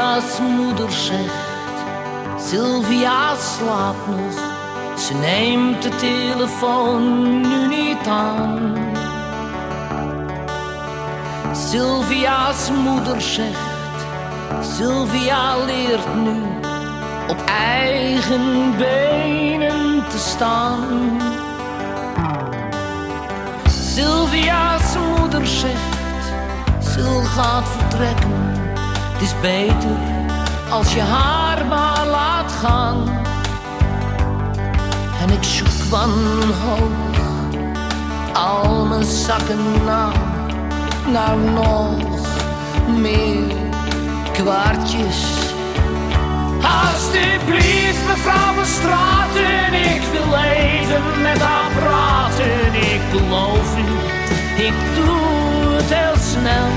Sylvia's moeder zegt, Sylvia slaapt nog. Ze neemt de telefoon nu niet aan. Sylvia's moeder zegt, Sylvia leert nu op eigen benen te staan. Sylvia's moeder zegt, Sil gaat vertrekken. Het is beter als je haar maar laat gaan. En ik zoek wanhopig al mijn zakken naar nog meer kwartjes. Alsjeblieft mevrouw van Straten, ik wil even met haar praten. Ik beloof u, ik doe het heel snel.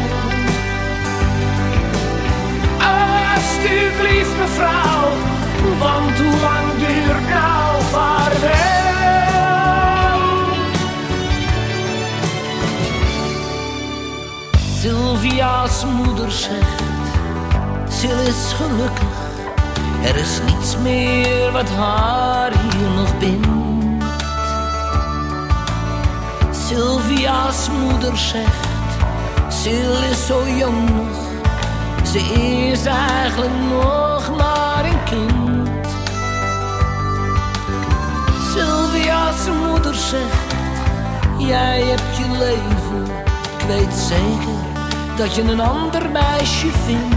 Alsjeblieft mevrouw, want hoe lang duurt nou vaarwel? Sylvia's moeder zegt, Sil is gelukkig. Er is niets meer wat haar hier nog bindt. Sylvia's moeder zegt, Sil is zo jong nog. Ze is eigenlijk nog maar een kind. Sylvia's moeder zegt, jij hebt je leven. Ik weet zeker dat je een ander meisje vindt.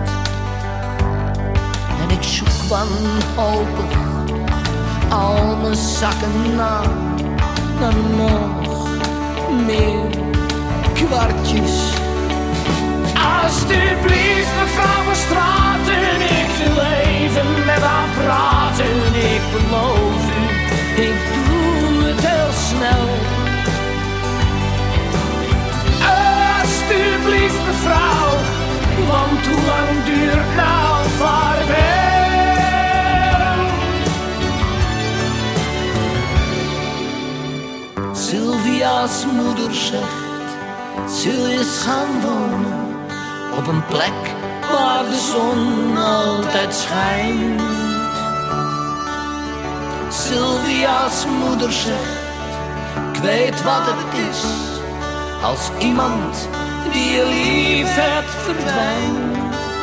En ik zoek wanhopig al mijn zakken naar nog meer kwartjes. Alsjeblieft mevrouw van Straten, ik wil even met haar praten. Ik beloof u, ik doe het heel snel. Alsjeblieft mevrouw, want hoe lang duurt nou vaarwel? Sylvia's moeder zegt, Sil is gaan wonen op een plek waar de zon altijd schijnt. Sylvia's moeder zegt, ik weet wat het is als iemand die je lief hebt verdwijnt.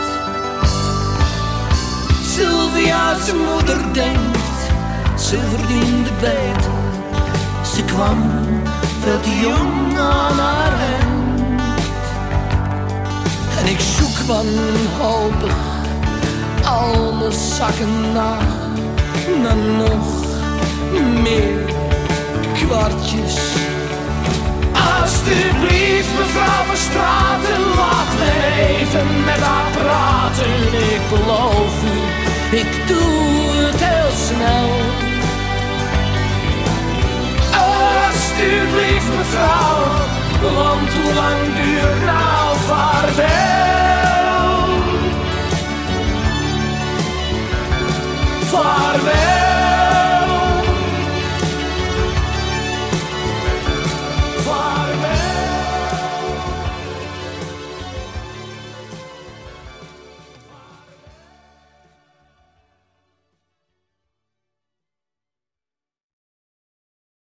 Sylvia's moeder denkt, ze verdiende beter. Ze kwam veel te jong aan haar eind. En ik zoek wanhopig al mijn zakken naar nog meer kwartjes. Alsjeblieft mevrouw van Straten, laat me even met haar praten. Ik beloof u, ik doe het heel snel. Alsjeblieft mevrouw, want hoe lang duurt nou vaarwel? Vaarwel.